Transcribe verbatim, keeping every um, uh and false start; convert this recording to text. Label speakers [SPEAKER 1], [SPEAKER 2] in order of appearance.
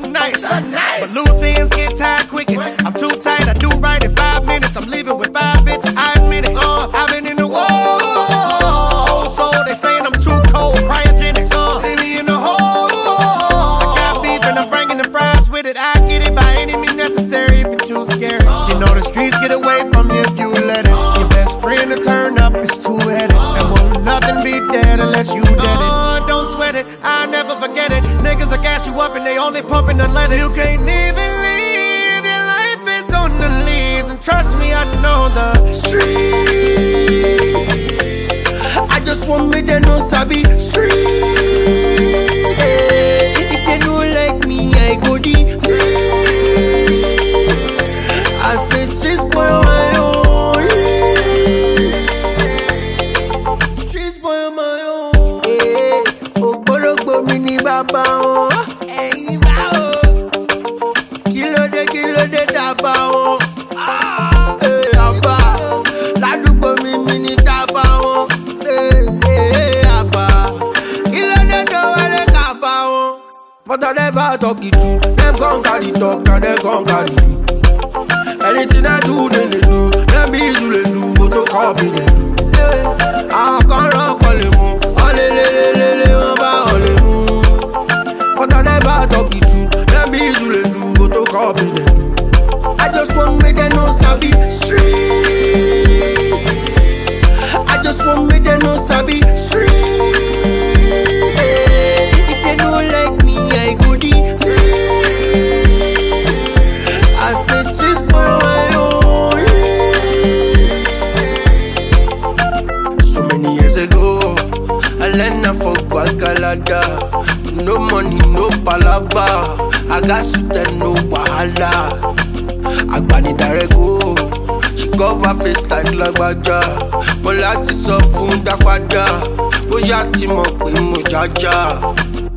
[SPEAKER 1] nice. So nice. But loose ends get tired quickest. I'm too tight, I do right in five minutes. I'm leaving with five bitches, I admit it. Uh, I've been in the wall. Old soul, they saying I'm too cold. Cryogenics, uh, leave me in the hole. I got beef and I'm bringing the fries with it. I get it by any means necessary if it's too scary. You know the streets get away from you if you let it. Your best friend to turn up is two-headed. And won't nothing be dead unless you dead it. Uh, don't sweat it, I'll never forget it. Niggas will gas you up and they only pumping unleaded. You can't even leave, your life is on the leaves. And trust me, I know the streets.
[SPEAKER 2] I just want me to know sabi street. If they don't like me, I go deep. I say streets boy on my own. Streets boy on my own. Hey, Ogbologbo mi ni baba o. Hey, bao. Kilo de kilo de daba o. Hey, abba. Ladugbo mi mi ni taba o. Hey, hey, abba. Kilo de do wa de kaba o. But I never talk it true. Them gon' carry talk and them gon' carry true. Anything I do, then they do. Them be zule zu, photocopy they do. I can't rock all the moon. All the le le le le, ba all the moon. But I never talk it true. Them be zule zu, photocopy they do. I just want me to know sabi street. I just want me to know sabi street. If they don't like me, I go deep. I say streets boy on my own. So many years ago, I learned to fuck Guadalajara. No money, no palava. I got suit and no wahala. Agbani darego, she cover face like lagbaja. Mo láti sọ fún dápadà, ó yá tí mo pè mo jájá.